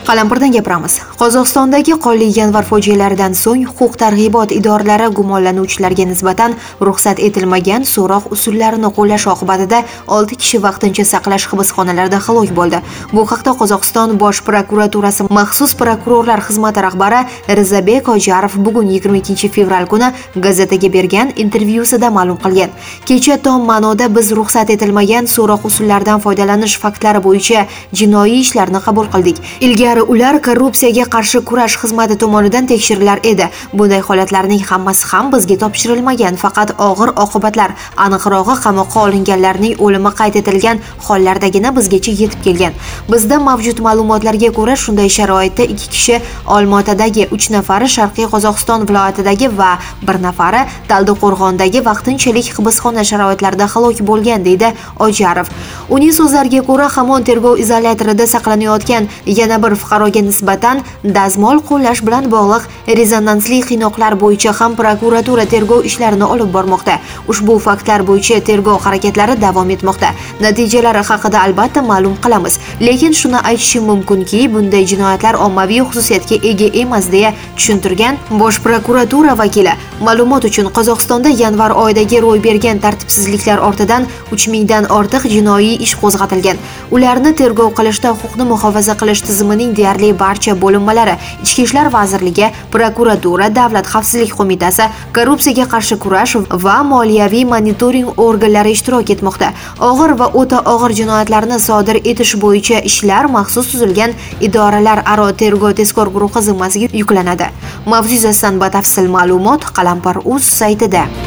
Qalampirdan gapiramiz. Qozog'istondagi qonli yanvar fojialaridan so'ng huquq-tartibot idoralari gumonlanuvchilarga nisbatan ruxsat etilmagan so'roq usullarini qo'llash oqibatida 6 kishi vaqtincha saqlash hibsxonalarida halok bo'ldi. Bu haqda Qozog'iston Bosh prokuraturasi maxsus prokurorlar xizmati rahbari Rizabek Ojarov bugun 22 fevral kuni gazetaga bergan intervyusida ma'lum qilgan. Kecha tom ma'noda biz ruxsat etilmagan so'roq usullaridan foydalanish faktlari bo'yicha jinoiy ishlarni qabul qildik. Ilgari ular korrupsiyaga qarshi kurash xizmati tomonidan tekshirilar edi. Bunday holatlarning hammasi ham bizga topshirilmagan, faqat og'ir oqibatlar, aniqrog'i qamoqqa olinganlarning o'limi qayd etilgan hollardagina bizgacha yetib kelgan. Bizda mavjud ma'lumotlarga ko'ra shunday sharoitda 2 kishi Olmaotadagi, 3 nafari Sharqiy Qozog'iston viloyatidagi va 1 nafari Taldiqo'rg'ondagi vaqtinchalik hibsxona sharoitlarida halok bo'lgan, deydi Ojarov. Uning so'zlariga ko'ra, hamon tergov izolyatorida saqlanayotgan yana bir fuqaroga nisbatan dazmol qo'llash bilan bog'liq rezonansli qiynoqlar bo'yicha ham prokuratura tergov ishlarini olib bormoqda. Ushbu faktlar bo'yicha tergov harakatlari davom etmoqda. Natijalari haqida albatta ma'lum qilamiz. Lekin shuni aytishim mumkinki, bunday jinoyatlar ommaviy xususiyatga ega emas, deya tushuntirgan Bosh prokuratura vakili. Ma'lumot uchun, Qozog'istonda yanvar oyidagi ro'y bergan tartibsizliklar ortidan 3000 dan ortiq jinoiy ish qo'zg'atilgan. Ularni tergov qilishda huquqni muhofaza qilish tizimining deyarli barcha bo'linmalari, Ichki ishlar vazirligi, prokuratura, Davlat xavfsizlik qo'mitasi, korrupsiyaga qarshi kurash va moliyaviy monitoring organlari ishtirok etmoqda. Og'ir va o'ta og'ir jinoyatlarni sodir etish bo'yicha ishlar maxsus tuzilgan idoralar aro tergov tezkor guruhi zimmasiga yuklanadi. Mavzu yuzasidan batafsil ma'lumot Qalampir.uz saytida.